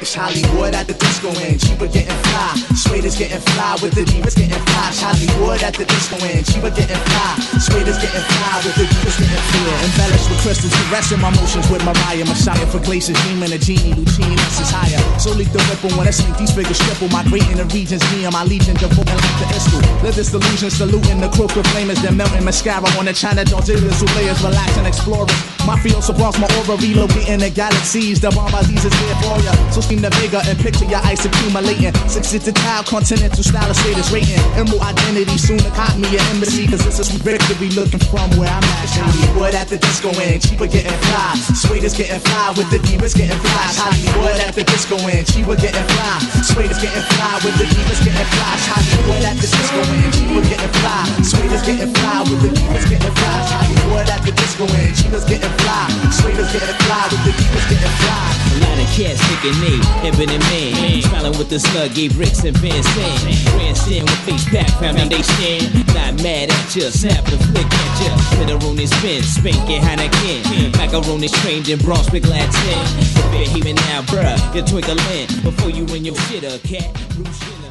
Hollywood at the disco and cheaper getting fly. Sweeters getting fly with the divas getting fly. Hollywood at the disco and cheaper getting fly. Sweeters getting fly with the divas getting fly. Embellished with crystals, caressing my motions with Mariah. Messiah for glaciers, dreaming a genie. Lucini, this is higher. So leak the ripple when I sneak these figures triple. Migrating the regions, me and my legion devoting like the Isco. Live this delusion, saluting the crook of flamers. They're melting mascara on the China dogs. Who layers, relaxing, exploring. Mafia surpass my aura, relocating the galaxies. The bombardies is there for ya. So scheme the bigger and picture your ice accumulating. 6 to tile, continental style of status rating. Emerald identity, soon to cop me an embassy. Cause this is victory looking from where I'm at. Hollywood at the disco and cheaper getting fly. Sweeters getting fly with the divas getting fly. Hollywood at the disco and cheaper getting fly. Sweeters getting fly with the divas getting fly. Hollywood at the disco and cheaper getting fly. Sweeters getting fly with the divas getting fly. Hollywood at the disco and cheaper's getting fly. Sweeters getting fly with the divas getting fly. A lot of cats thinking they Eben and man. Smiling with the slug, gave Ricks and Van Sant. Grandstand with face pack, foundation. Not mad at ya, snap the flick at ya. Macaroni spin, spanking Heineken. Macaroni trained in Bronx, big Latin. Prepare hearing now, bruh, you're twinkling. Before you run your shit up, cat. Bruce Jenner.